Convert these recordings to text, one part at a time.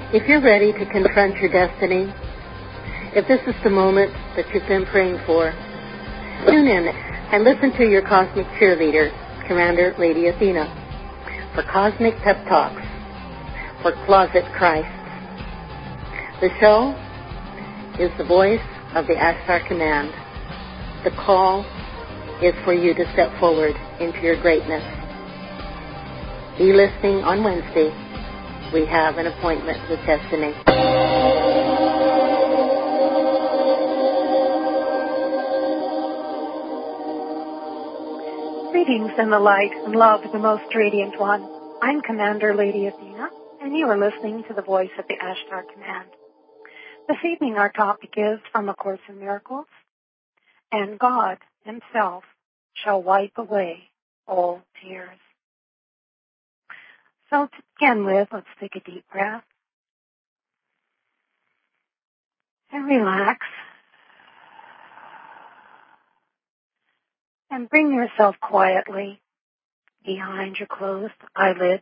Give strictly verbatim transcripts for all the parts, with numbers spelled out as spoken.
If you're ready to confront your destiny, if this is the moment that you've been praying for, tune in and listen to your cosmic cheerleader, Commander Lady Athena, for Cosmic Pep Talks for Closet Christ. The show is the voice of the Ashtar Command. The call is for you to step forward into your greatness. Be listening on Wednesday. We have an appointment with destiny. Greetings in the light and love of the most radiant one. I'm Commander Lady Athena, and you are listening to the voice of the Ashtar Command. This evening our topic is from A Course in Miracles, and God Himself shall wipe away all tears. So to begin with, let's take a deep breath and relax and bring yourself quietly behind your closed eyelids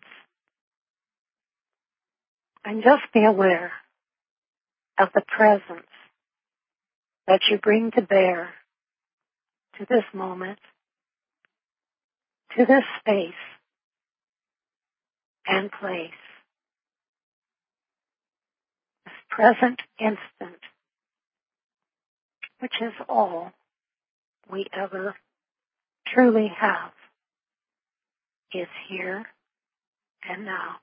and just be aware of the presence that you bring to bear to this moment, to this space and place, this present instant, which is all we ever truly have, is here and now.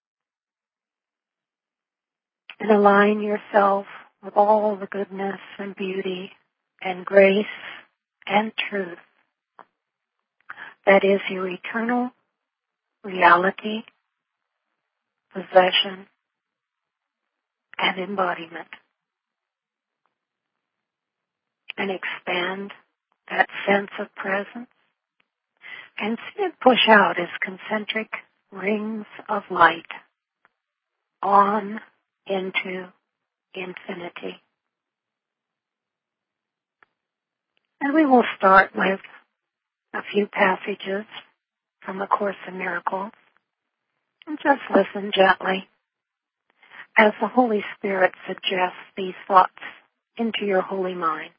And align yourself with all the goodness and beauty and grace and truth that is your eternal reality, possession, and embodiment. And expand that sense of presence and see it push out as concentric rings of light on into infinity. And we will start with a few passages from A Course in Miracles, and just listen gently as the Holy Spirit suggests these thoughts into your holy mind.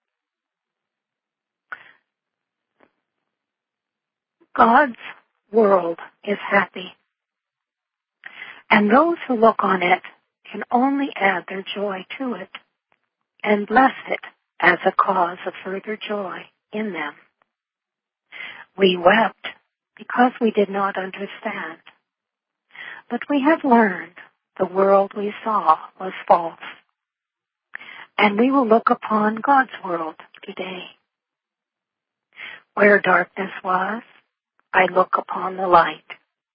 God's world is happy, and those who look on it can only add their joy to it and bless it as a cause of further joy in them. We wept because we did not understand, but we have learned the world we saw was false, and we will look upon God's world today. Where darkness was, I look upon the light.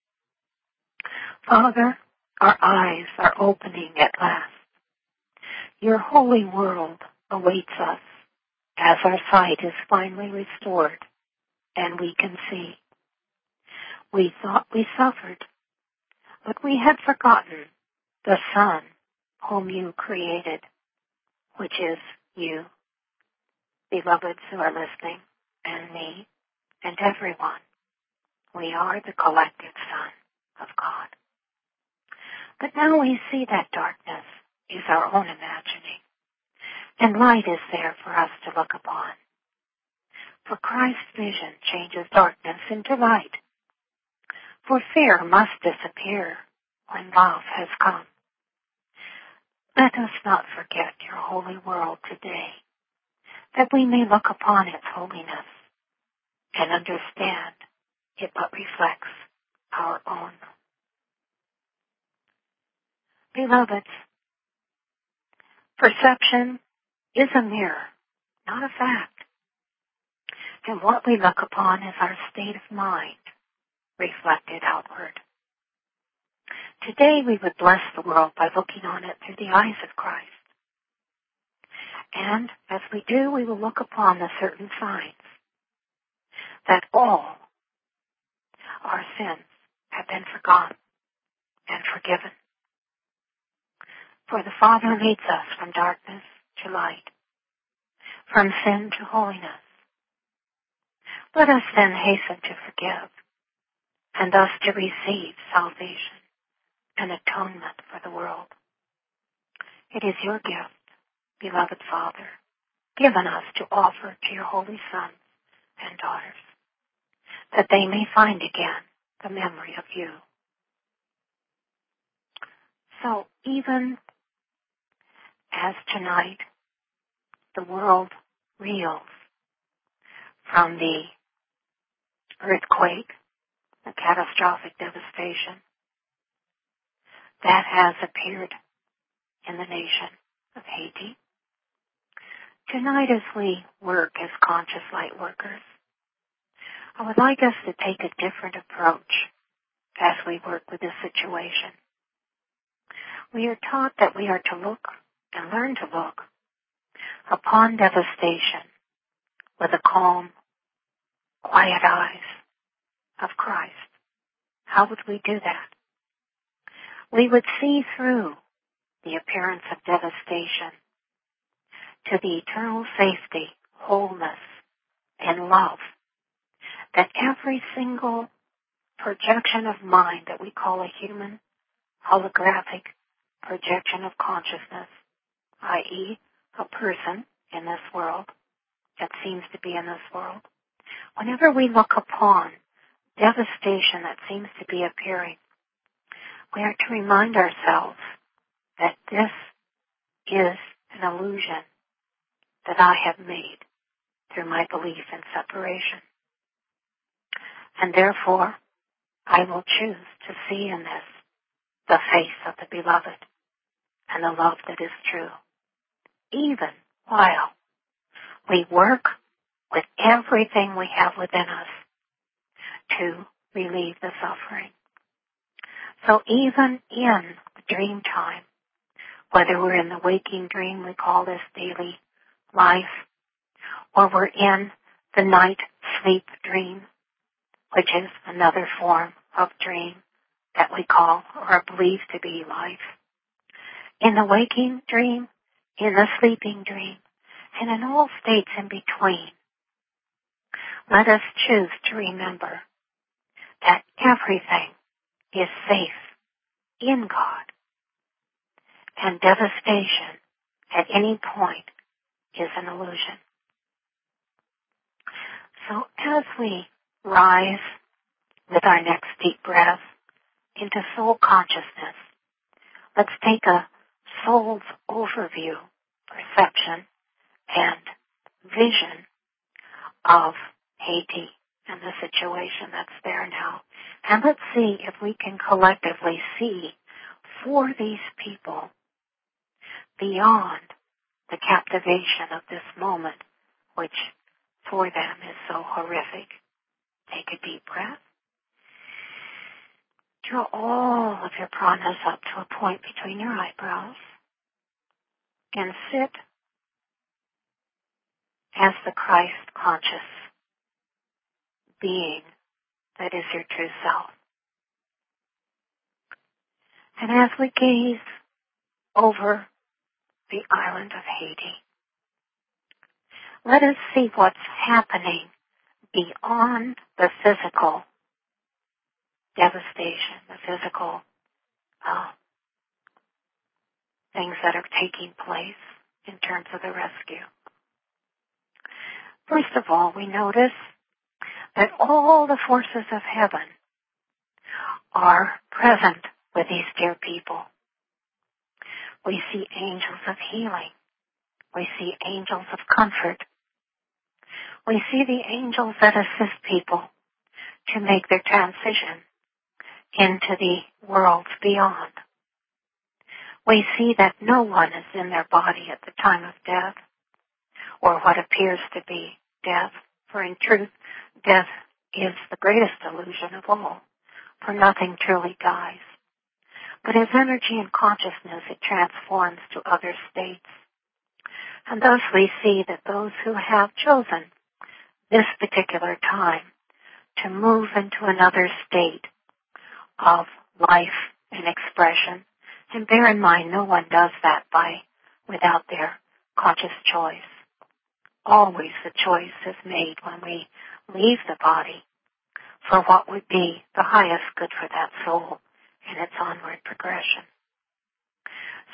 Father, our eyes are opening at last. Your holy world awaits us as our sight is finally restored and we can see. We thought we suffered, but we had forgotten the Son whom you created, which is you, beloveds who are listening, and me, and everyone. We are the collective Son of God. But now we see that darkness is our own imagining, and light is there for us to look upon. For Christ's vision changes darkness into light. For fear must disappear when love has come. Let us not forget your holy world today, that we may look upon its holiness and understand it but reflects our own. Beloveds, perception is a mirror, not a fact. And what we look upon is our state of mind, reflected outward. Today we would bless the world by looking on it through the eyes of Christ. And as we do, we will look upon the certain signs that all our sins have been forgotten and forgiven. For the Father leads us from darkness to light, from sin to holiness. Let us then hasten to forgive, and thus to receive salvation and atonement for the world. It is your gift, beloved Father, given us to offer to your holy sons and daughters, that they may find again the memory of you. So even as tonight the world reels from the earthquake, the catastrophic devastation that has appeared in the nation of Haiti, tonight as we work as conscious light workers, I would like us to take a different approach as we work with this situation. We are taught that we are to look and learn to look upon devastation with the calm, quiet eyes of Christ. How would we do that? We would see through the appearance of devastation to the eternal safety, wholeness, and love that every single projection of mind that we call a human holographic projection of consciousness, that is a person in this world that seems to be in this world, whenever we look upon devastation that seems to be appearing, we are to remind ourselves that this is an illusion that I have made through my belief in separation. And therefore, I will choose to see in this the face of the beloved and the love that is true, even while we work with everything we have within us to relieve the suffering. So even in the dream time, whether we're in the waking dream, we call this daily life, or we're in the night sleep dream, which is another form of dream that we call or are believed to be life. In the waking dream, in the sleeping dream, and in all states in between, let us choose to remember that everything is safe in God, and devastation at any point is an illusion. So as we rise with our next deep breath into soul consciousness, let's take a soul's overview, perception, and vision of Haiti and the situation that's there now. And let's see if we can collectively see for these people beyond the captivation of this moment, which for them is so horrific. Take a deep breath. Draw all of your pranas up to a point between your eyebrows and sit as the Christ-conscious being that is your true self. And as we gaze over the island of Haiti, let us see what's happening beyond the physical devastation, the physical uh, things that are taking place in terms of the rescue. First of all, we notice that all the forces of heaven are present with these dear people. We see angels of healing. We see angels of comfort. We see the angels that assist people to make their transition into the worlds beyond. We see that no one is in their body at the time of death, or what appears to be death, for in truth, death is the greatest illusion of all, for nothing truly dies. But as energy and consciousness, it transforms to other states. And thus we see that those who have chosen this particular time to move into another state of life and expression, and bear in mind, no one does that by without their conscious choice. Always the choice is made when we leave the body for what would be the highest good for that soul in its onward progression.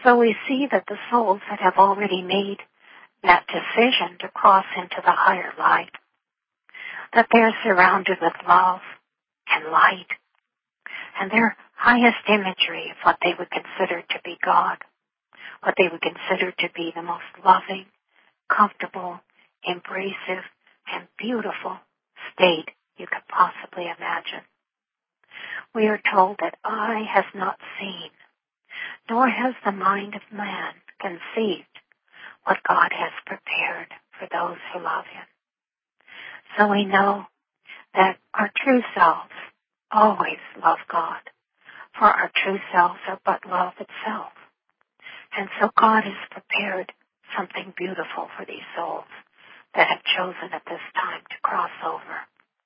So we see that the souls that have already made that decision to cross into the higher light, that they're surrounded with love and light, and their highest imagery of what they would consider to be God, what they would consider to be the most loving, comfortable, embracive, and beautiful state you could possibly imagine. We are told that eye has not seen, nor has the mind of man conceived what God has prepared for those who love Him. So we know that our true selves always love God, for our true selves are but love itself. And so God has prepared something beautiful for these souls that have chosen at this time to cross over.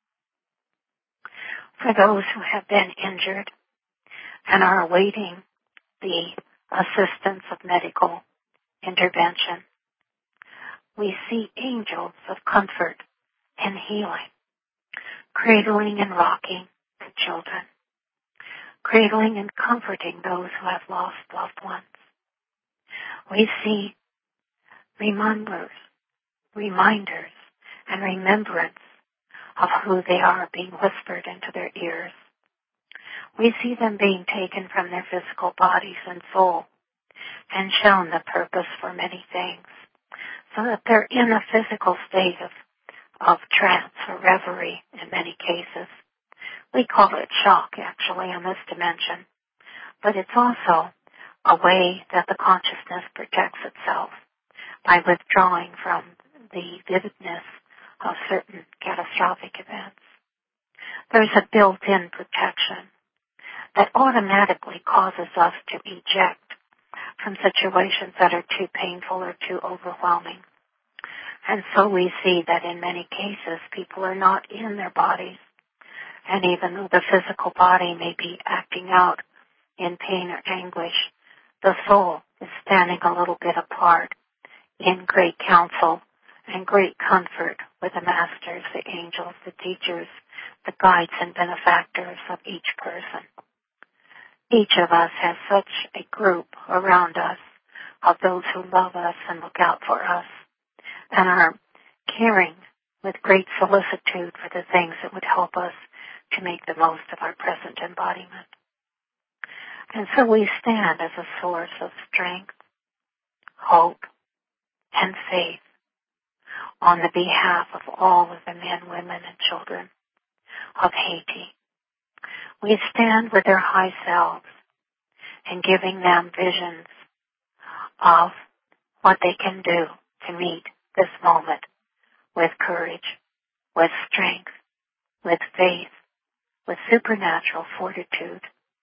For those who have been injured and are awaiting the assistance of medical intervention, we see angels of comfort and healing, cradling and rocking the children, cradling and comforting those who have lost loved ones. We see reminders, reminders and remembrance of who they are being whispered into their ears. We see them being taken from their physical bodies and soul and shown the purpose for many things, so that they're in a physical state of, of trance or reverie in many cases. We call it shock, actually, in this dimension, but it's also a way that the consciousness protects itself by withdrawing from the vividness of certain catastrophic events. There's a built-in protection that automatically causes us to eject from situations that are too painful or too overwhelming. And so we see that in many cases people are not in their bodies, and even though the physical body may be acting out in pain or anguish, the soul is standing a little bit apart in great counsel and great comfort with the masters, the angels, the teachers, the guides and benefactors of each person. Each of us has such a group around us of those who love us and look out for us and are caring with great solicitude for the things that would help us to make the most of our present embodiment. And so we stand as a source of strength, hope, and faith on the behalf of all of the men, women, and children of Haiti. We stand with their high selves and giving them visions of what they can do to meet this moment with courage, with strength, with faith, with supernatural fortitude.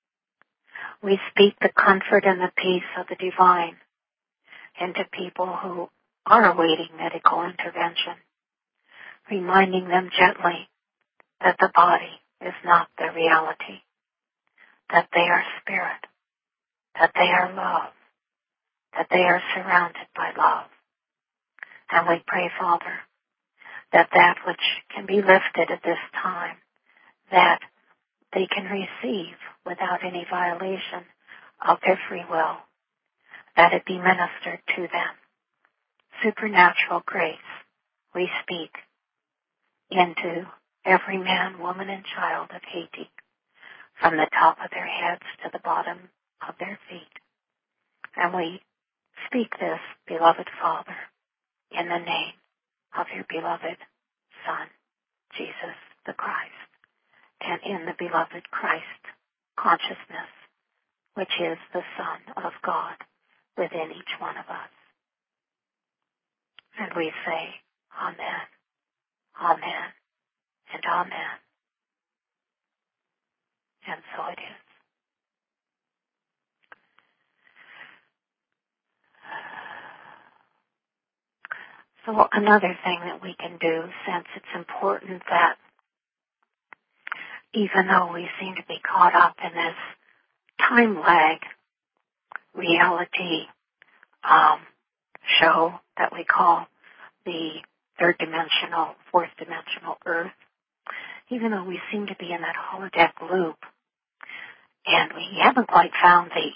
We speak the comfort and the peace of the divine into people who are awaiting medical intervention, reminding them gently that the body is not their reality, that they are spirit, that they are love, that they are surrounded by love. And we pray, Father, that that which can be lifted at this time, that they can receive without any violation of their free will, that it be ministered to them. Supernatural grace we speak into every man, woman, and child of Haiti, from the top of their heads to the bottom of their feet. And we speak this, beloved Father, in the name of your beloved Son, Jesus the Christ, and in the beloved Christ consciousness, which is the Son of God within each one of us. And we say, Amen, Amen, and Amen. And so it is. So another thing that we can do, since it's important that even though we seem to be caught up in this time lag reality um, show that we call the third dimensional, fourth dimensional Earth, even though we seem to be in that holodeck loop, and we haven't quite found the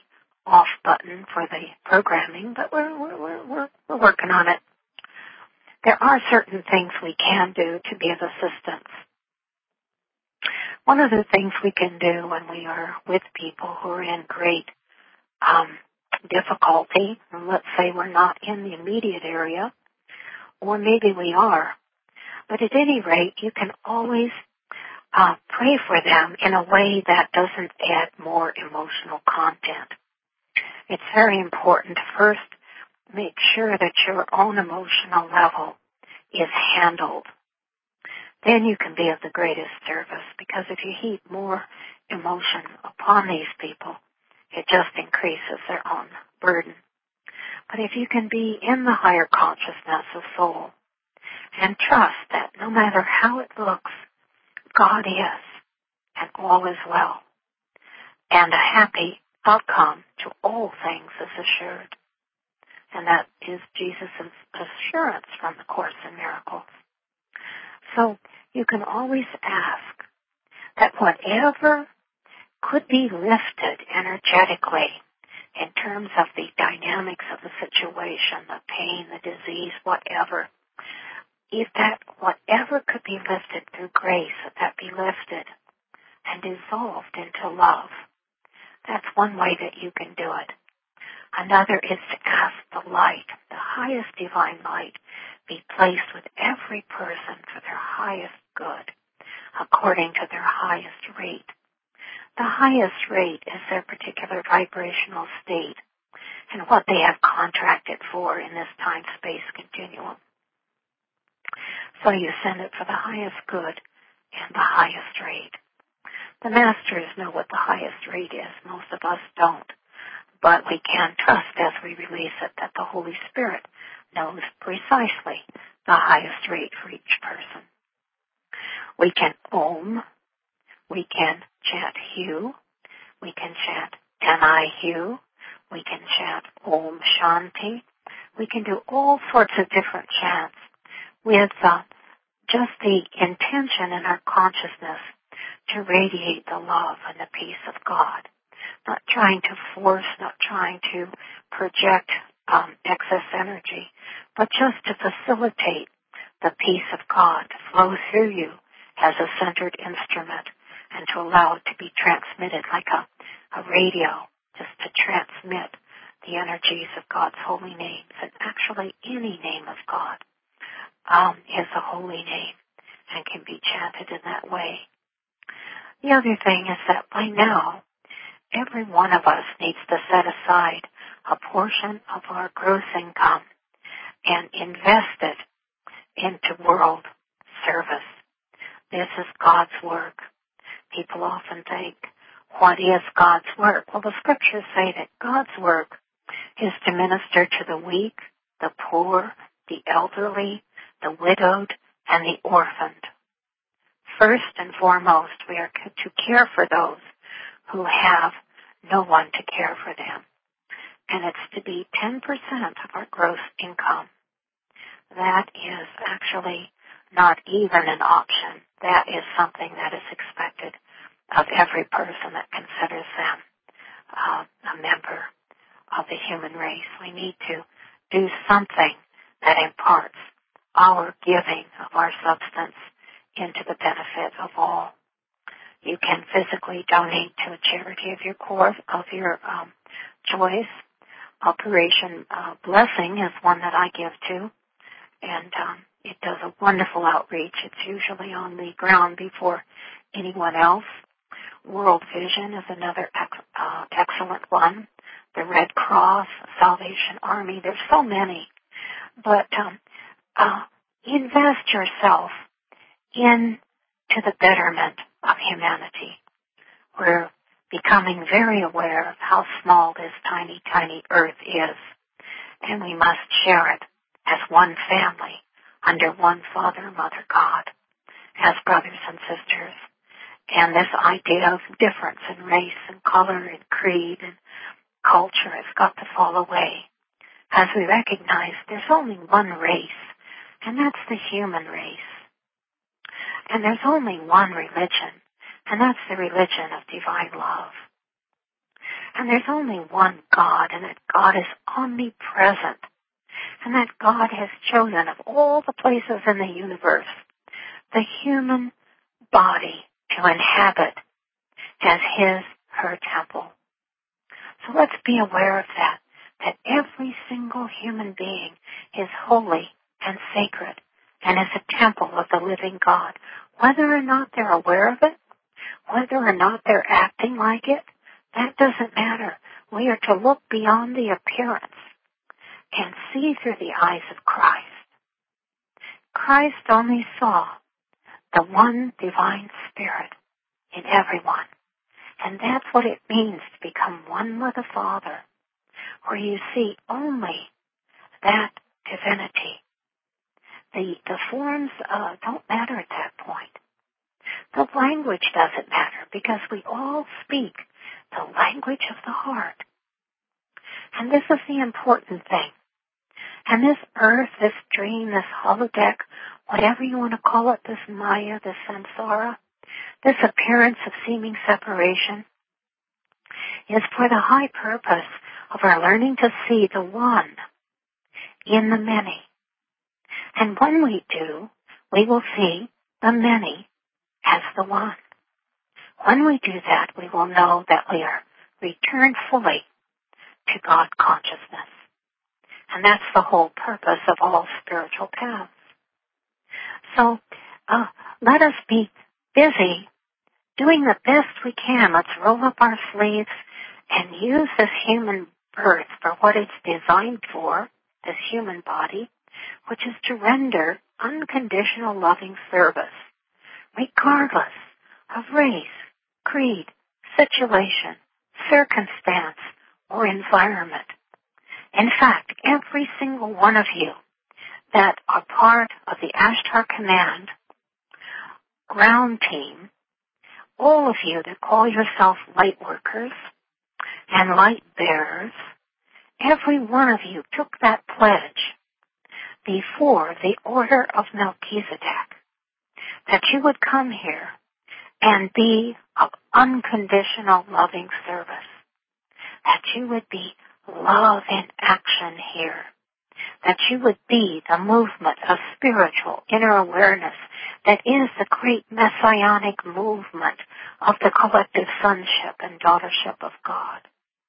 off button for the programming, but we're, we're, we're, we're working on it. There are certain things we can do to be of assistance. One of the things we can do when we are with people who are in great um, difficulty, and let's say we're not in the immediate area, or maybe we are, but at any rate, you can always uh, pray for them in a way that doesn't add more emotional content. It's very important to first make sure that your own emotional level is handled. Then you can be of the greatest service, because if you heap more emotion upon these people, it just increases their own burden. But if you can be in the higher consciousness of soul and trust that no matter how it looks, God is, and all is well, and a happy outcome to all things is assured. And that is Jesus' assurance from the Course in Miracles. So you can always ask that whatever could be lifted energetically in terms of the dynamics of the situation, the pain, the disease, whatever, if that whatever could be lifted through grace, that that be lifted and dissolved into love. That's one way that you can do it. Another is to ask the light, the highest divine light, be placed with every person for their highest good, according to their highest rate. The highest rate is their particular vibrational state and what they have contracted for in this time-space continuum. So you send it for the highest good and the highest rate. The masters know what the highest rate is. Most of us don't. But we can trust as we release it that the Holy Spirit knows precisely the highest rate for each person. We can Om. We can chant Hu. We can chant Ani-Hu. We can chant Om Shanti. We can do all sorts of different chants with uh, just the intention in our consciousness to radiate the love and the peace of God. Not trying to force, not trying to project um, excess energy, but just to facilitate the peace of God to flow through you as a centered instrument and to allow it to be transmitted like a, a radio, just to transmit the energies of God's holy names. And actually any name of God um, is a holy name and can be chanted in that way. The other thing is that by now, every one of us needs to set aside a portion of our gross income and invest it into world service. This is God's work. People often think, what is God's work? Well, the scriptures say that God's work is to minister to the weak, the poor, the elderly, the widowed, and the orphaned. First and foremost, we are to care for those who have no one to care for them. And it's to be ten percent of our gross income. That is actually not even an option. That is something that is expected of every person that considers them uh, a member of the human race. We need to do something that imparts our giving of our substance into the benefit of all. You can physically donate to a charity of your course, of your um, choice. Operation uh, Blessing is one that I give to, and um, it does a wonderful outreach. It's usually on the ground before anyone else. World Vision is another ex- uh, excellent one. The Red Cross, Salvation Army, there's so many. But um, uh, invest yourself into the betterment of humanity. We're becoming very aware of how small this tiny, tiny earth is, and we must share it as one family under one Father, Mother, God, as brothers and sisters. And this idea of difference in race and color and creed and culture has got to fall away as we recognize there's only one race, and that's the human race. And there's only one religion, and that's the religion of divine love. And there's only one God, and that God is omnipresent. And that God has chosen of all the places in the universe, the human body to inhabit as his, her temple. So let's be aware of that, that every single human being is holy and sacred and is a temple of the living God. Whether or not they're aware of it, whether or not they're acting like it, that doesn't matter. We are to look beyond the appearance and see through the eyes of Christ. Christ only saw the one divine Spirit in everyone. And that's what it means to become one with the Father, where you see only that divinity. The, the forms uh, don't matter at that point. The language doesn't matter because we all speak the language of the heart. And this is the important thing. And this earth, this dream, this holodeck, whatever you want to call it, this Maya, this samsara, this appearance of seeming separation, is for the high purpose of our learning to see the one in the many. And when we do, we will see the many as the one. When we do that, we will know that we are returned fully to God consciousness. And that's the whole purpose of all spiritual paths. So uh, let us be busy doing the best we can. Let's roll up our sleeves and use this human birth for what it's designed for, this human body, which is to render unconditional loving service, regardless of race, creed, situation, circumstance, or environment. In fact, every single one of you that are part of the Ashtar Command ground team, all of you that call yourself light workers and light bearers, every one of you took that pledge before the order of Melchizedek, that you would come here and be of unconditional loving service, that you would be love in action here, that you would be the movement of spiritual inner awareness that is the great messianic movement of the collective sonship and daughtership of God.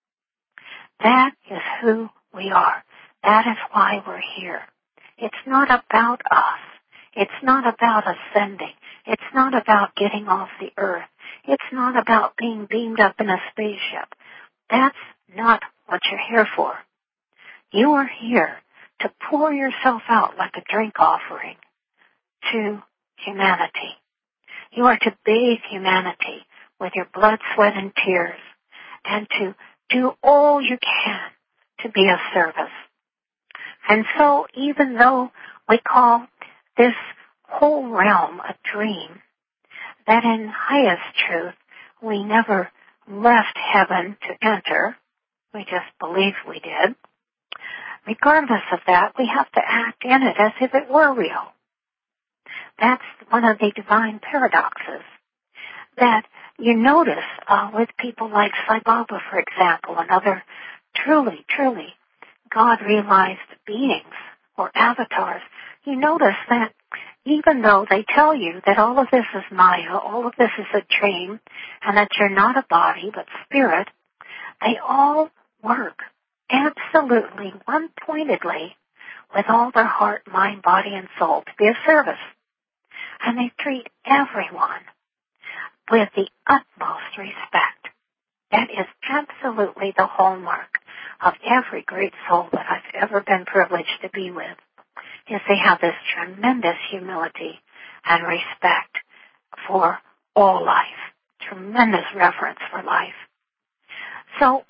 That is who we are. That is why we're here. It's not about us. It's not about ascending. It's not about getting off the earth. It's not about being beamed up in a spaceship. That's not what you're here for. You are here to pour yourself out like a drink offering to humanity. You are to bathe humanity with your blood, sweat, and tears, and to do all you can to be of service. And so even though we call this whole realm a dream, that in highest truth we never left heaven to enter, we just believe we did, regardless of that, we have to act in it as if it were real. That's one of the divine paradoxes that you notice uh, with people like Sai Baba, for example, and other truly, truly God-realized beings or avatars. You notice that even though they tell you that all of this is Maya, all of this is a dream, and that you're not a body but spirit, they all work absolutely one-pointedly with all their heart, mind, body, and soul to be of service. And they treat everyone with the utmost respect. That is absolutely the hallmark of every great soul that I've ever been privileged to be with, is they have this tremendous humility and respect for all life, tremendous reverence for life. So,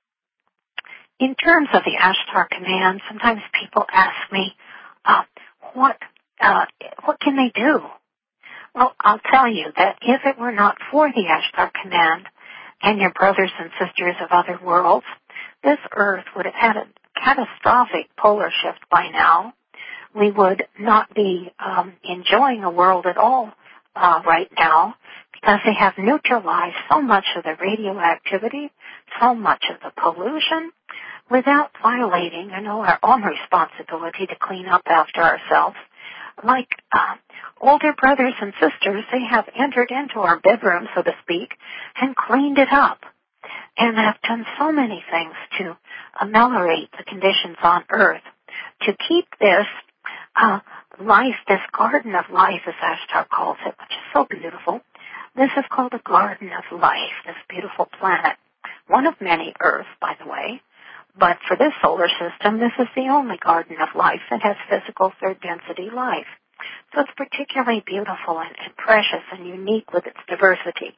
in terms of the Ashtar Command, sometimes people ask me, uh, what, uh, what can they do? Well, I'll tell you that if it were not for the Ashtar Command and your brothers and sisters of other worlds, this earth would have had a catastrophic polar shift by now. We would not be um, enjoying a world at all uh, right now because they have neutralized so much of the radioactivity, so much of the pollution, without violating, you know, our own responsibility to clean up after ourselves. Like uh, older brothers and sisters, they have entered into our bedroom, so to speak, and cleaned it up, and have done so many things to ameliorate the conditions on Earth, to keep this uh, life, this garden of life, as Ashtar calls it, which is so beautiful. This is called a garden of life, this beautiful planet. One of many Earths, by the way. But for this solar system, this is the only garden of life that has physical third-density life. So it's particularly beautiful and, and precious and unique with its diversity.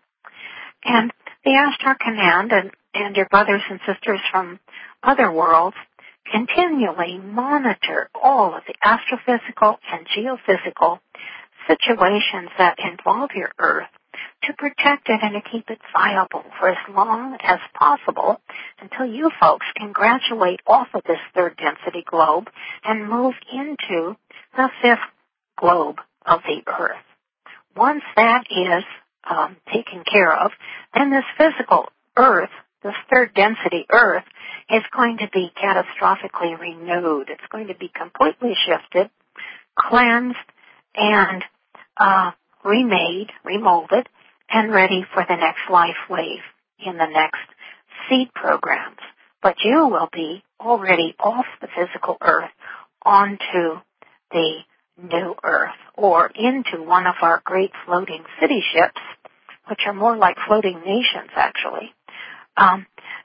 And the Ashtar Command and, and your brothers and sisters from other worlds continually monitor all of the astrophysical and geophysical situations that involve your Earth to protect it and to keep it viable for as long as possible until you folks can graduate off of this third density globe and move into the fifth globe of the Earth. Once that is um, taken care of, then this physical Earth, this third density Earth, is going to be catastrophically renewed. It's going to be completely shifted, cleansed, and uh, remade, remolded, and ready for the next life wave in the next seed programs. But you will be already off the physical Earth onto the new Earth, or into one of our great floating city ships, which are more like floating nations, actually, um,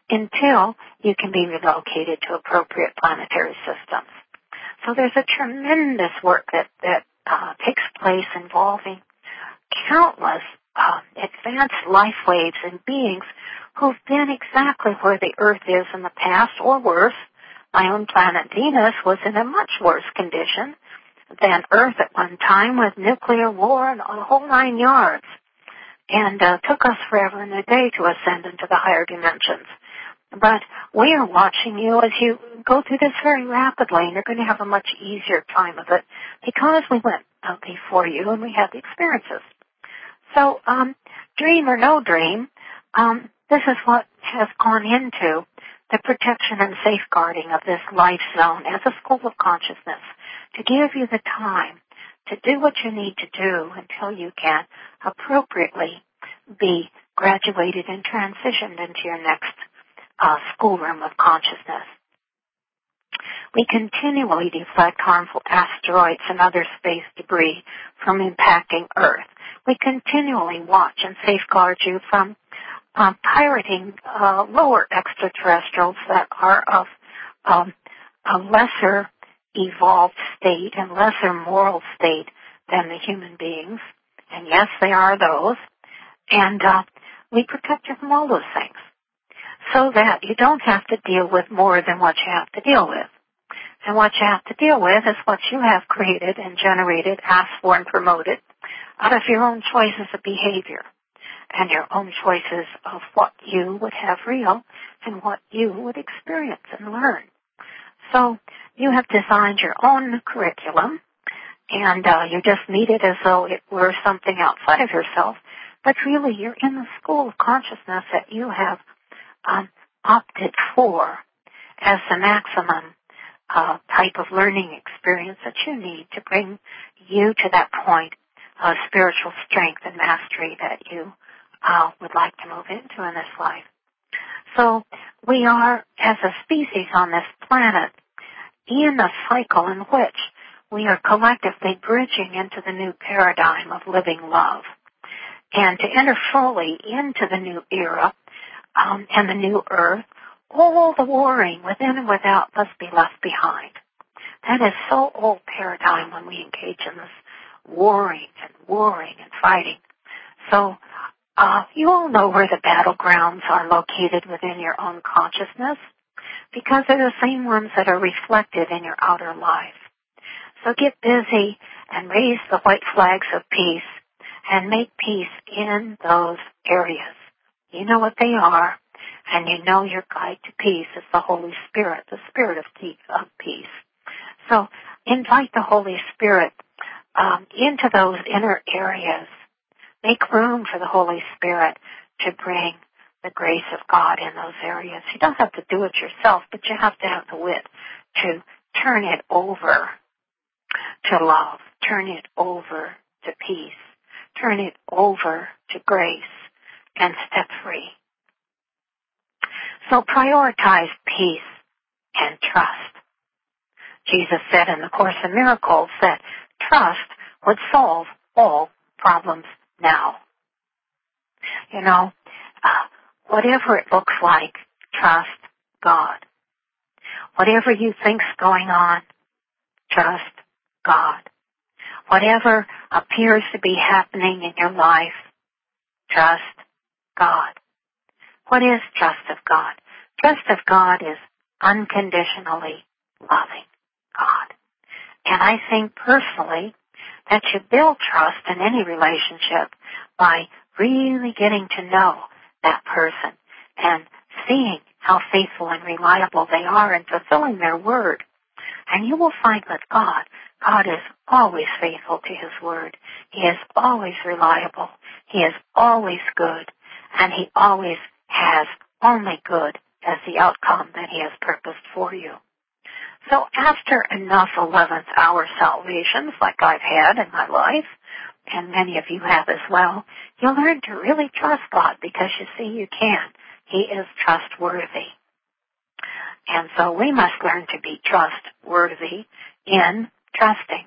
until you can be relocated to appropriate planetary systems. So there's a tremendous work that, that uh, takes place involving countless uh, advanced life waves and beings who've been exactly where the Earth is in the past, or worse. My own planet Venus was in a much worse condition than Earth at one time, with nuclear war and a whole nine yards, and uh, took us forever and a day to ascend into the higher dimensions. But we are watching you as you go through this very rapidly, and you're going to have a much easier time of it because we went uh, before you and we had the experiences. So, um, dream or no dream, um, this is what has gone into the protection and safeguarding of this life zone as a school of consciousness, to give you the time to do what you need to do until you can appropriately be graduated and transitioned into your next uh, schoolroom of consciousness. We continually deflect harmful asteroids and other space debris from impacting Earth. We continually watch and safeguard you from uh, pirating uh, lower extraterrestrials that are of um, a lesser evolved state and lesser moral state than the human beings. And yes, they are those. And uh, we protect you from all those things so that you don't have to deal with more than what you have to deal with. And what you have to deal with is what you have created and generated, asked for, and promoted out of your own choices of behavior and your own choices of what you would have real and what you would experience and learn. So you have designed your own curriculum, and uh, you just meet it as though it were something outside of yourself, but really you're in the school of consciousness that you have um, opted for as the maximum uh, type of learning experience that you need to bring you to that point of spiritual strength and mastery that you uh, would like to move into in this life. So we are, as a species on this planet, in a cycle in which we are collectively bridging into the new paradigm of living love. And to enter fully into the new era um, and the new earth, all the warring within and without must be left behind. That is so old paradigm when we engage in this warring and warring and fighting. So uh, you all know where the battlegrounds are located within your own consciousness, because they're the same ones that are reflected in your outer life. So get busy and raise the white flags of peace and make peace in those areas. You know what they are, and you know your guide to peace is the Holy Spirit, the Spirit of peace. So invite the Holy Spirit um, into those inner areas Make room for the Holy Spirit to bring the grace of God in those areas. You don't have to do it yourself, but you have to have the wit to turn it over to love, turn it over to peace, turn it over to grace, and step free. So prioritize peace and trust. Jesus said in the Course in Miracles that trust would solve all problems now. You know, uh, whatever it looks like, trust God. Whatever you think's going on, trust God. Whatever appears to be happening in your life, trust God. What is trust of God? Trust of God is unconditionally loving God. And I think personally that you build trust in any relationship by really getting to know that person and seeing how faithful and reliable they are in fulfilling their word. And you will find that God, God is always faithful to His word. He is always reliable. He is always good. And He always has only good as the outcome that He has purposed for you. So after enough eleventh hour salvations like I've had in my life, and many of you have as well, you'll learn to really trust God because you see you can. He is trustworthy. And so we must learn to be trustworthy in trusting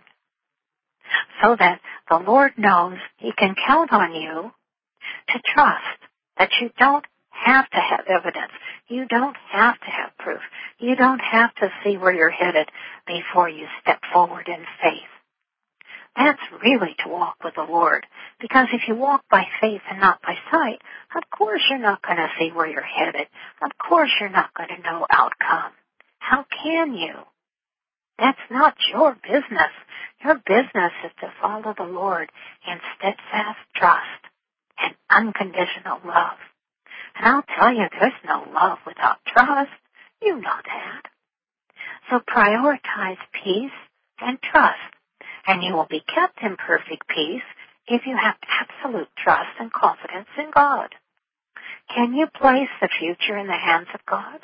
so that the Lord knows He can count on you to trust, that you don't have to have evidence. You don't have to have proof. You don't have to see where you're headed before you step forward in faith. That's really to walk with the Lord. Because if you walk by faith and not by sight, of course you're not going to see where you're headed. Of course you're not going to know outcome. How can you? That's not your business. Your business is to follow the Lord in steadfast trust and unconditional love. And I'll tell you, there's no love without trust. You know that. So prioritize peace and trust. And you will be kept in perfect peace if you have absolute trust and confidence in God. Can you place the future in the hands of God?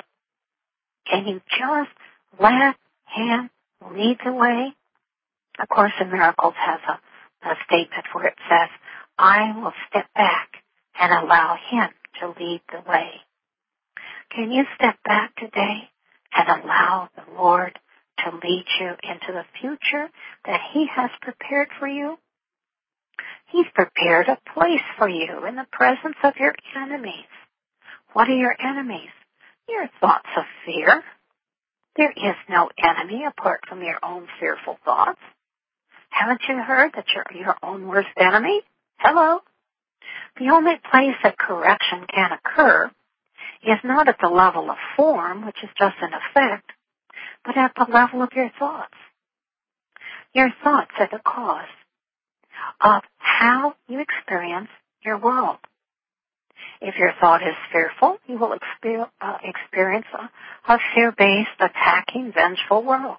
Can you just let Him lead the way? A Course in Miracles has a, a statement where it says, I will step back and allow Him to lead the way. Can you step back today and allow the Lord to lead you into the future that He has prepared for you? He's prepared a place for you in the presence of your enemies. What are your enemies? Your thoughts of fear. There is no enemy apart from your own fearful thoughts. Haven't you heard that you're your own worst enemy? Hello? The only place that correction can occur is not at the level of form, which is just an effect, but at the level of your thoughts. Your thoughts are the cause of how you experience your world. If your thought is fearful, you will exper- uh, experience a, a fear-based, attacking, vengeful world.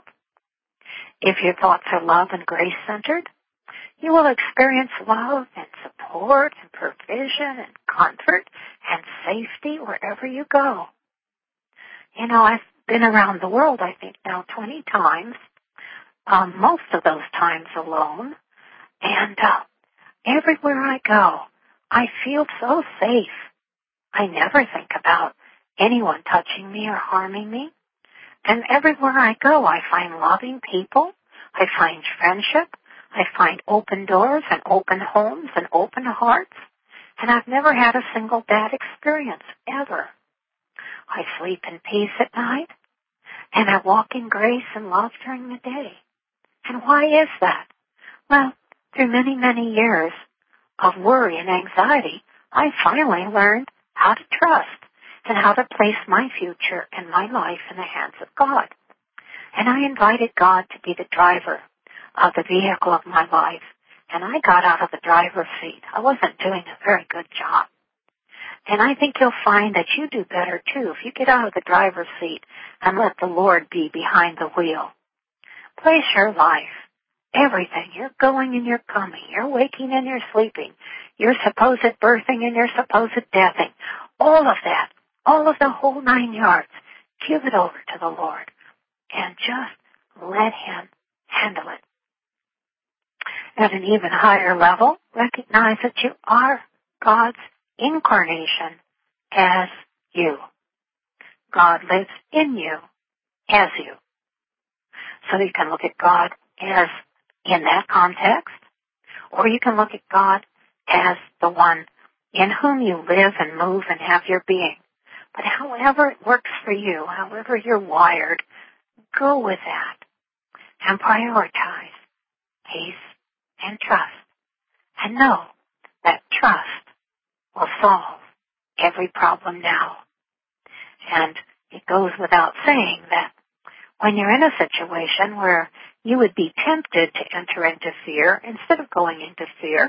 If your thoughts are love and grace-centered, you will experience love and support and provision and comfort and safety wherever you go. You know, I've been around the world, I think, now twenty times, um, most of those times alone, and uh, everywhere I go, I feel so safe. I never think about anyone touching me or harming me. And everywhere I go, I find loving people. I find friendship. I find open doors and open homes and open hearts. And I've never had a single bad experience, ever. I sleep in peace at night. And I walk in grace and love during the day. And why is that? Well, through many, many years of worry and anxiety, I finally learned how to trust and how to place my future and my life in the hands of God. And I invited God to be the driver of the vehicle of my life. And I got out of the driver's seat. I wasn't doing a very good job. And I think you'll find that you do better too if you get out of the driver's seat and let the Lord be behind the wheel. Place your life everything. You're going and you're coming. You're waking and you're sleeping. You're supposed birthing and you're supposed deathing. All of that, all of the whole nine yards, give it over to the Lord and just let Him handle it. At an even higher level, recognize that you are God's incarnation as you. God lives in you as you. So you can look at God as in that context, or you can look at God as the one in whom you live and move and have your being. But however it works for you, however you're wired, go with that and prioritize peace and trust. And know that trust will solve every problem now. And it goes without saying that when you're in a situation where you would be tempted to enter into fear, instead of going into fear,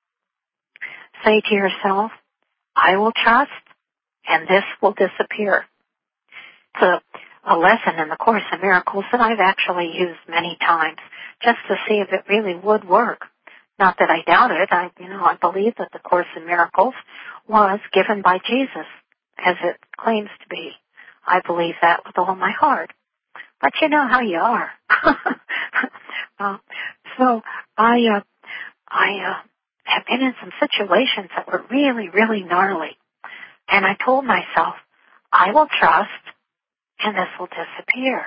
say to yourself, I will trust, and this will disappear. It's a, a lesson in the Course in Miracles that I've actually used many times just to see if it really would work. Not that I doubt it. I, you know, I believe that the Course in Miracles was given by Jesus, as it claims to be. I believe that with all my heart. But you know how you are. uh, so I, uh, I uh, have been in some situations that were really, really gnarly. And I told myself, I will trust, and this will disappear.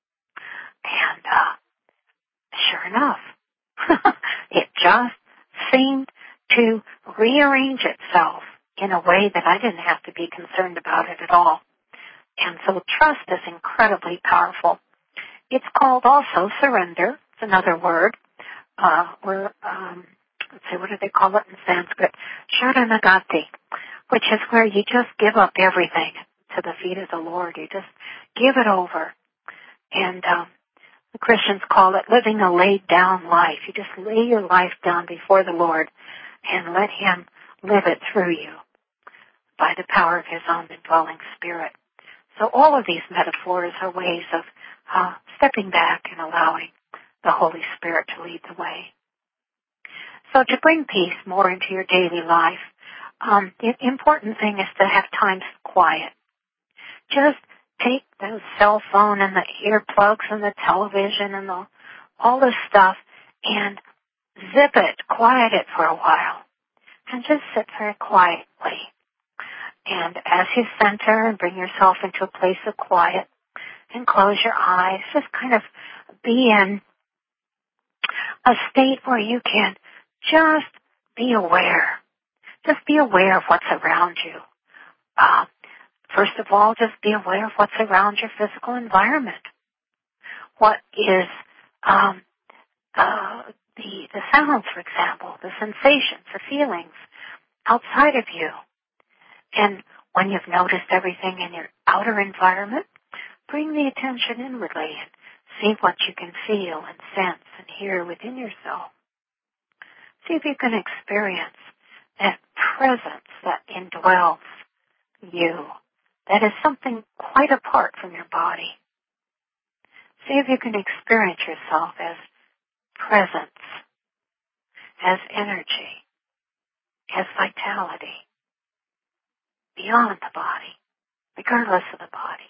And uh, sure enough, it just seemed to rearrange itself in a way that I didn't have to be concerned about it at all. And so trust is incredibly powerful. It's called also surrender. It's another word. Uh, or, um, let's see, what do they call it in Sanskrit? Sharanagati, which is where you just give up everything to the feet of the Lord. You just give it over. And um, the Christians call it living a laid down life. You just lay your life down before the Lord and let Him live it through you by the power of His own indwelling Spirit. So all of these metaphors are ways of uh, stepping back and allowing the Holy Spirit to lead the way. So to bring peace more into your daily life, um, the important thing is to have times of quiet. Just take the cell phone and the earplugs and the television and the, all this stuff and zip it, quiet it for a while, and just sit very quietly. And as you center and bring yourself into a place of quiet and close your eyes, just kind of be in a state where you can just be aware. Just be aware of what's around you. Uh, first of all, just be aware of what's around your physical environment. What is um, uh, the, the sounds, for example, the sensations, the feelings outside of you. And when you've noticed everything in your outer environment, bring the attention inwardly and see what you can feel and sense and hear within yourself. See if you can experience that presence that indwells you, that is something quite apart from your body. See if you can experience yourself as presence, as energy, as vitality, beyond the body, regardless of the body.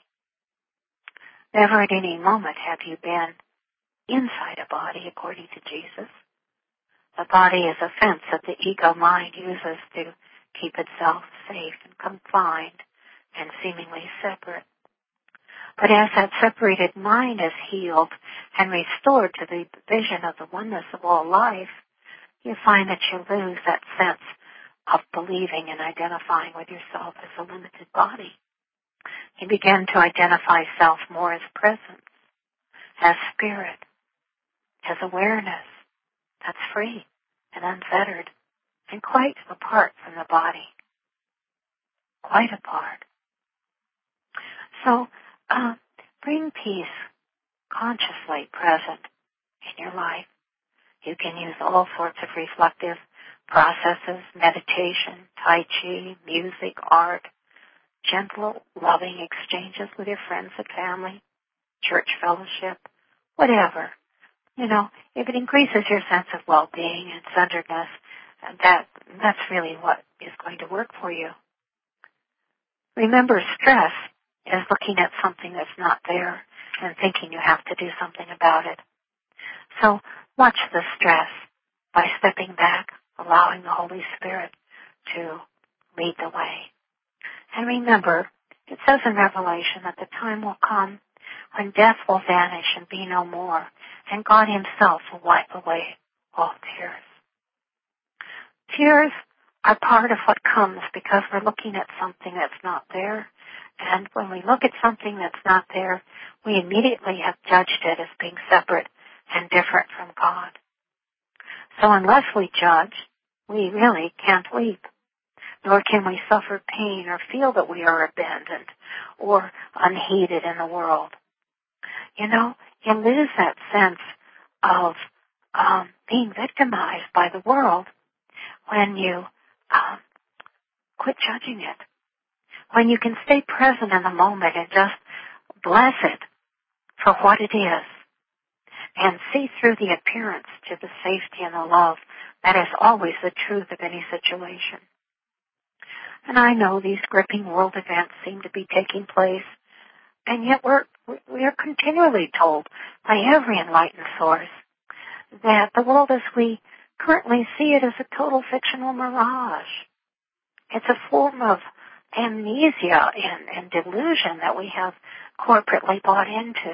Never at any moment have you been inside a body, according to Jesus. The body is a fence that the ego mind uses to keep itself safe and confined and seemingly separate. But as that separated mind is healed and restored to the vision of the oneness of all life, you find that you lose that sense of believing and identifying with yourself as a limited body. You begin to identify self more as presence, as spirit, as awareness that's free and unfettered and quite apart from the body. Quite apart. So, uh, bring peace consciously present in your life. You can use all sorts of reflective processes, meditation, tai chi, music, art, gentle, loving exchanges with your friends and family, church fellowship, whatever. you know, if it increases your sense of well-being and centeredness, that that's really what is going to work for you. Remember, stress is looking at something that's not there and thinking you have to do something about it. So watch the stress by stepping back, allowing the Holy Spirit to lead the way. And remember, it says in Revelation that the time will come when death will vanish and be no more, and God himself will wipe away all tears. Tears are part of what comes because we're looking at something that's not there. And when we look at something that's not there, we immediately have judged it as being separate and different from God. So unless we judge, we really can't weep, nor can we suffer pain or feel that we are abandoned or unheeded in the world. You know, you lose that sense of um, being victimized by the world when you um, quit judging it. When you can stay present in the moment and just bless it for what it is and see through the appearance to the safety and the love that is always the truth of any situation. And I know these gripping world events seem to be taking place, and yet we're, we are continually told by every enlightened source that the world as we currently see it is a total fictional mirage. It's a form of amnesia and, and delusion that we have corporately bought into.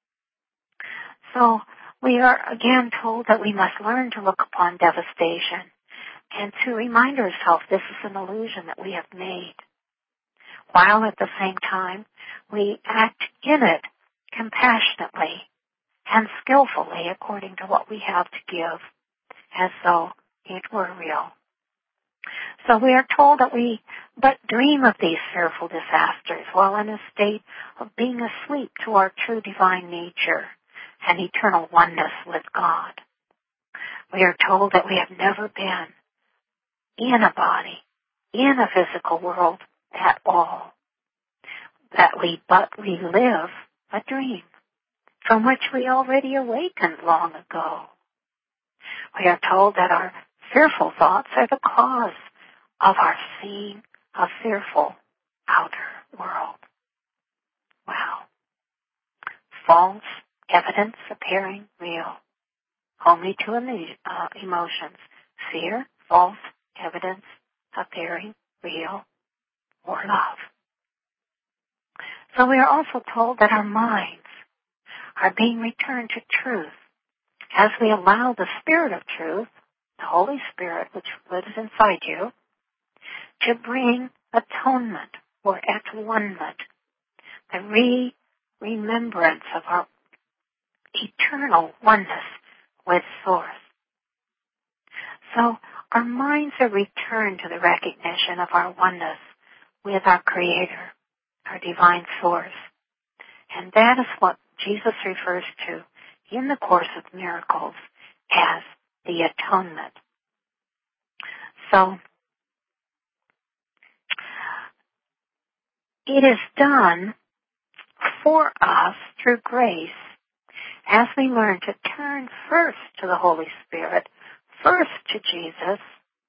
So we are again told that we must learn to look upon devastation and to remind ourselves this is an illusion that we have made, while at the same time we act in it compassionately and skillfully according to what we have to give, as though it were real. So we are told that we but dream of these fearful disasters while in a state of being asleep to our true divine nature and eternal oneness with God. We are told that we have never been in a body, in a physical world at all, that we but we live a dream from which we already awakened long ago. We are told that our fearful thoughts are the cause of our seeing a fearful outer world. Wow. False evidence appearing real. Only two uh, emotions. Fear, false evidence appearing real, or love. So we are also told that our minds are being returned to truth as we allow the Spirit of truth, the Holy Spirit which lives inside you, to bring atonement or at-one-ment, the re-remembrance of our eternal oneness with Source. So our minds are returned to the recognition of our oneness with our Creator, our divine Source. And that is what Jesus refers to in the Course of Miracles as the atonement. So it is done for us through grace as we learn to turn first to the Holy Spirit, first to Jesus,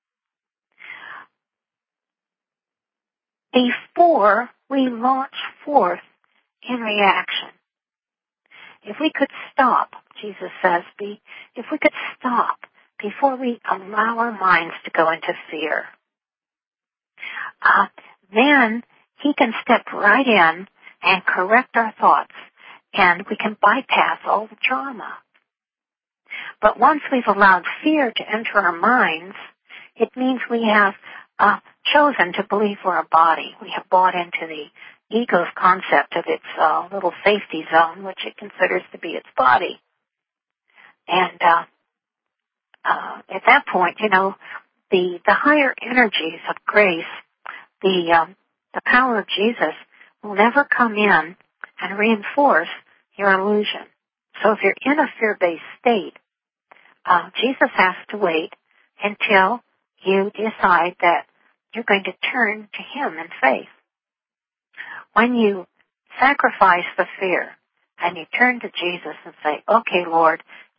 before we launch forth in reaction. If we could stop, Jesus says, be, if we could stop before we allow our minds to go into fear, uh, then he can step right in and correct our thoughts, and we can bypass all the trauma. But once we've allowed fear to enter our minds, it means we have uh, chosen to believe we're a body. We have bought into the ego's concept of its uh, little safety zone, which it considers to be its body. And uh, uh, at that point, you know, the the higher energies of grace, the um, the power of Jesus, will never come in and reinforce your illusion. So if you're in a fear-based state, uh, Jesus has to wait until you decide that you're going to turn to Him in faith. When you sacrifice the fear and you turn to Jesus and say, okay, Lord,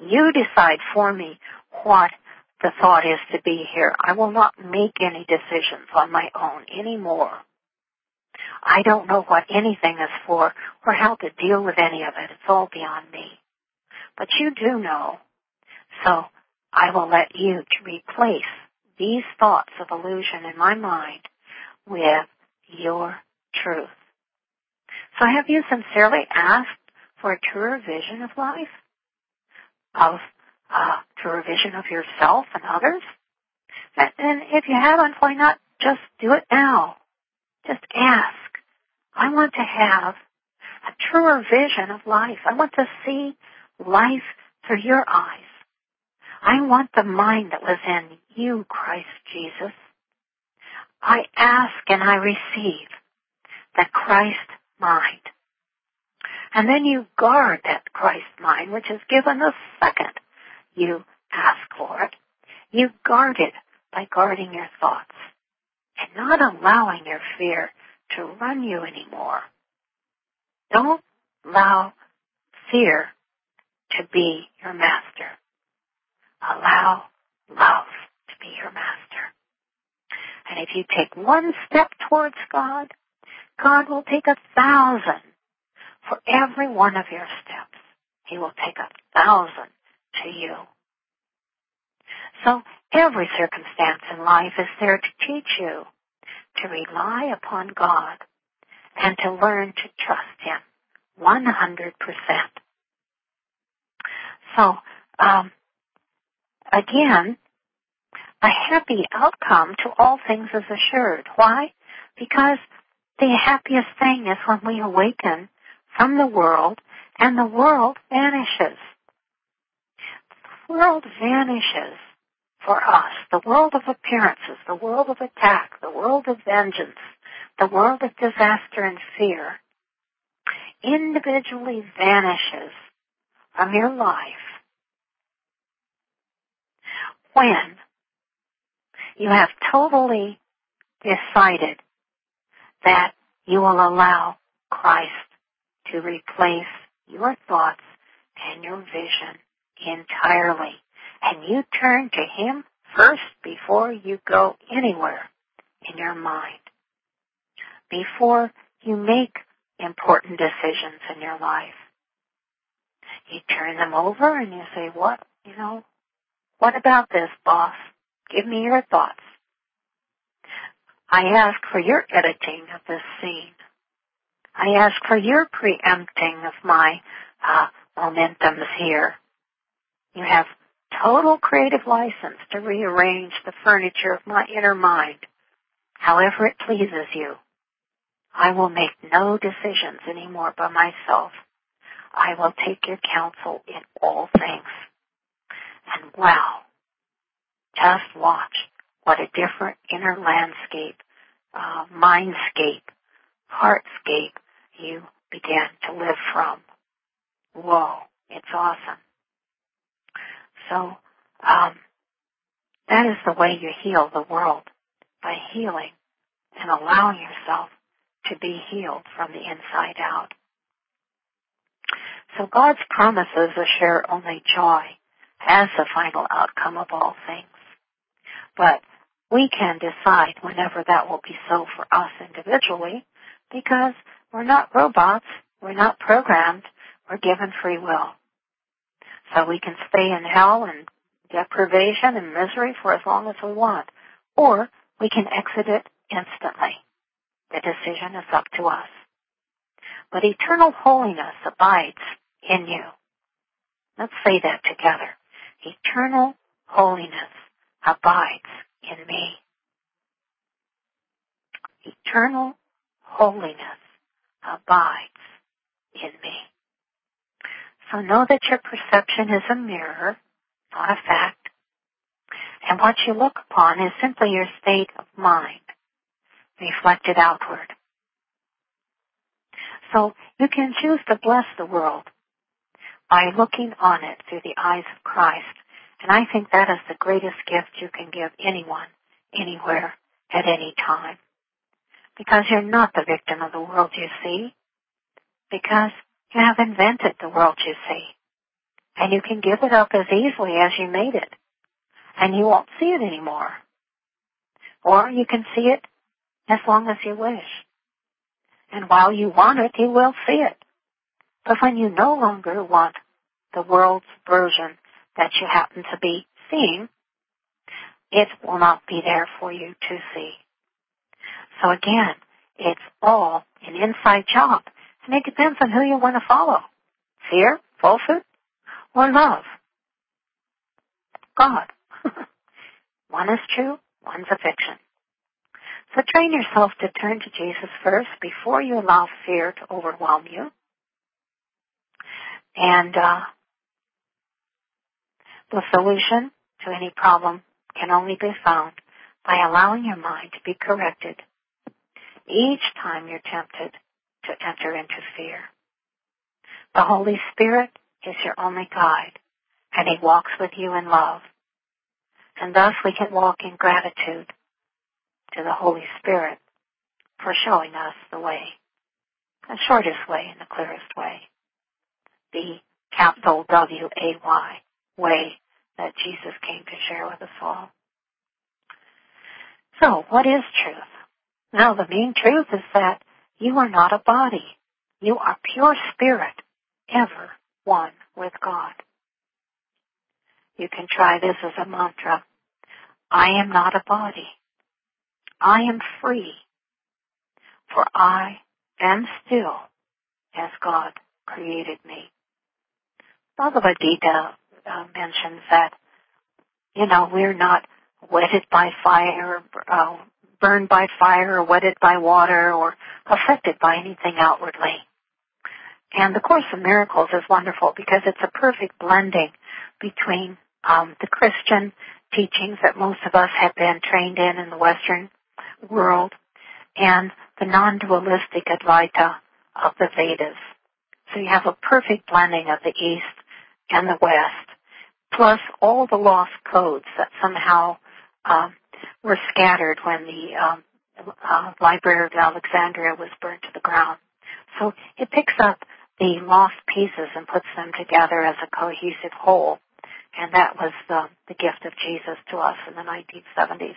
You decide for me what the thought is to be here. I will not make any decisions on my own anymore. I don't know what anything is for or how to deal with any of it. It's all beyond me. But you do know. So I will let you to replace these thoughts of illusion in my mind with your truth. So have you sincerely asked for a truer vision of life? Of uh, truer vision of yourself and others? And if you haven't, why not just do it now? Just ask. I want to have a truer vision of life. I want to see life through your eyes. I want the mind that was in you, Christ Jesus. I ask and I receive the Christ mind. And then you guard that Christ mind, which is given the second you ask for it. You guard it by guarding your thoughts and not allowing your fear to run you anymore. Don't allow fear to be your master. Allow love to be your master. And if you take one step towards God, God will take a thousand for every one of your steps. He will take a thousand to you. So every circumstance in life is there to teach you to rely upon God and to learn to trust Him one hundred percent. So, um, again, a happy outcome to all things is assured. Why? Because the happiest thing is when we awaken from the world and the world vanishes. The world vanishes for us. The world of appearances, the world of attack, the world of vengeance, the world of disaster and fear individually vanishes from your life when you have totally decided that you will allow Christ to replace your thoughts and your vision entirely. And you turn to Him first before you go anywhere in your mind. Before you make important decisions in your life. You turn them over and you say, what, you know, what about this, boss? Give me your thoughts. I ask for your editing of this scene. I ask for your preempting of my uh, momentums here. You have total creative license to rearrange the furniture of my inner mind, however it pleases you. I will make no decisions anymore by myself. I will take your counsel in all things. And wow, just watch what a different inner landscape, uh, mindscape, heartscape you begin to live from. Whoa, it's awesome. So, um, that is the way you heal the world, by healing and allowing yourself to be healed from the inside out. So God's promises assure only joy as the final outcome of all things. But we can decide whenever that will be so for us individually, because we're not robots, we're not programmed, we're given free will. So we can stay in hell and deprivation and misery for as long as we want, or we can exit it instantly. The decision is up to us. But eternal holiness abides in you. Let's say that together. Eternal holiness abides in me. Eternal holiness abides in me. So know that your perception is a mirror, not a fact. And what you look upon is simply your state of mind, reflected outward. So you can choose to bless the world by looking on it through the eyes of Christ. And I think that is the greatest gift you can give anyone, anywhere, at any time. Because you're not the victim of the world you see. Because you have invented the world you see. And you can give it up as easily as you made it. And you won't see it anymore. Or you can see it as long as you wish. And while you want it, you will see it. But when you no longer want the world's version that you happen to be seeing, it will not be there for you to see. So again, it's all an inside job. And it depends on who you want to follow. Fear, falsehood, or love. God. One is true, one's a fiction. So train yourself to turn to Jesus first before you allow fear to overwhelm you. And uh, the solution to any problem can only be found by allowing your mind to be corrected each time you're tempted to enter into fear. The Holy Spirit is your only guide, and He walks with you in love. And thus we can walk in gratitude to the Holy Spirit for showing us the way, the shortest way and the clearest way, the capital W A Y way that Jesus came to share with us all. So, what is truth? Now, the main truth is that you are not a body. You are pure spirit, ever one with God. You can try this as a mantra. I am not a body. I am free, for I am still as God created me. Bhagavad Gita uh, mentions that, you know, we're not wetted by fire, uh, burned by fire, or wetted by water, or affected by anything outwardly. And the Course in Miracles is wonderful because it's a perfect blending between um, the Christian teachings that most of us have been trained in in the Western world and the non-dualistic Advaita of the Vedas. So you have a perfect blending of the East and the West, plus all the lost codes that somehow um, were scattered when the um, uh, Library of Alexandria was burnt to the ground. So it picks up the lost pieces and puts them together as a cohesive whole. And that was the, the gift of Jesus to us in the nineteen seventies.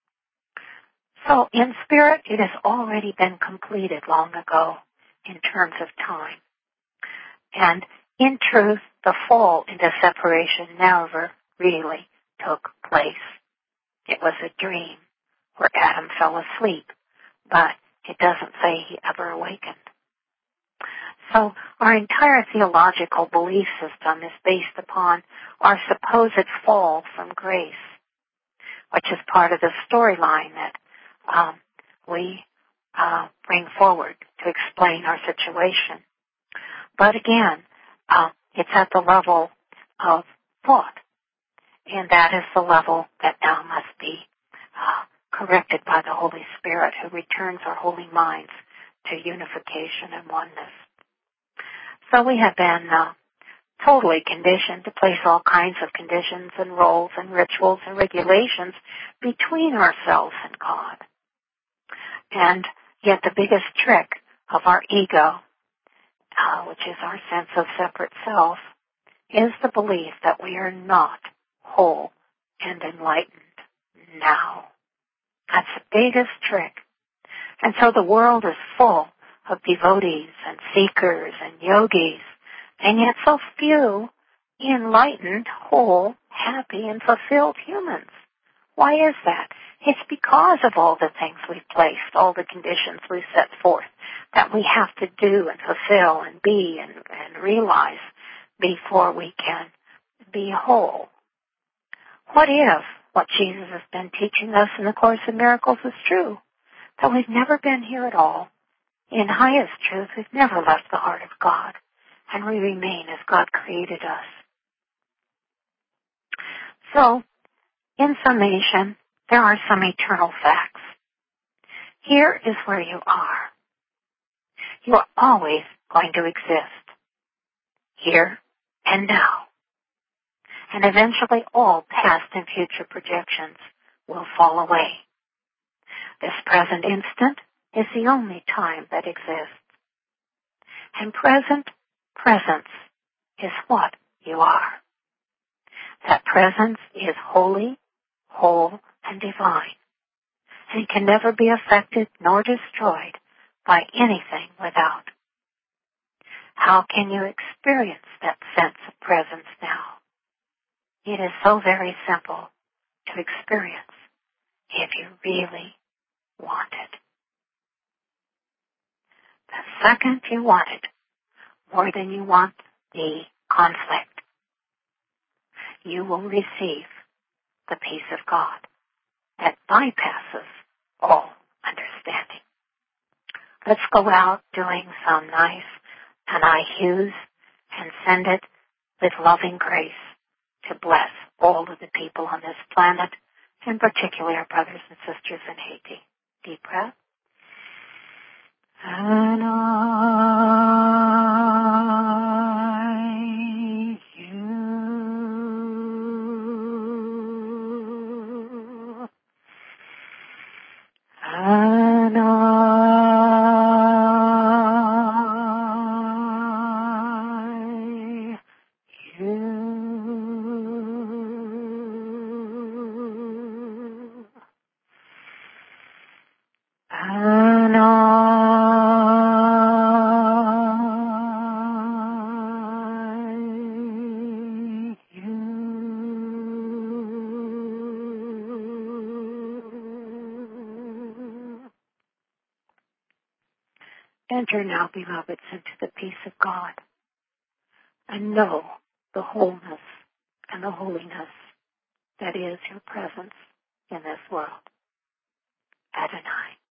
So in spirit, it has already been completed long ago in terms of time. And in truth, the fall into separation never really took place. It was a dream where Adam fell asleep, but it doesn't say he ever awakened. So our entire theological belief system is based upon our supposed fall from grace, which is part of the storyline that um, we uh, bring forward to explain our situation. But again, uh, it's at the level of thought, and that is the level that now must be uh, corrected by the Holy Spirit, who returns our holy minds to unification and oneness. So we have been uh, totally conditioned to place all kinds of conditions and roles and rituals and regulations between ourselves and God. And yet the biggest trick of our ego, uh, which is our sense of separate self, is the belief that we are not whole and enlightened now. That's the biggest trick. And so the world is full of devotees and seekers and yogis, and yet so few enlightened, whole, happy, and fulfilled humans. Why is that? It's because of all the things we've placed, all the conditions we've set forth that we have to do and fulfill and be and, and realize before we can be whole. What if what Jesus has been teaching us in the Course in Miracles is true? That we've never been here at all. In highest truth, we've never left the heart of God, and we remain as God created us. So, in summation, there are some eternal facts. Here is where you are. You are always going to exist, here and now. And eventually all past and future projections will fall away. This present instant is the only time that exists. And present presence is what you are. That presence is holy, whole, and divine, and can never be affected nor destroyed by anything without. How can you experience that sense of presence now? It is so very simple to experience if you really want it. The second you want it, more than you want the conflict, you will receive the peace of God that bypasses all understanding. Let's go out doing some nice and I hues and send it with loving grace to bless all of the people on this planet, in particular our brothers and sisters in Haiti. Deep breath. And I, you, and I, you, and I. Enter now, beloveds, into the peace of God and know the wholeness and the holiness that is your presence in this world. Adonai.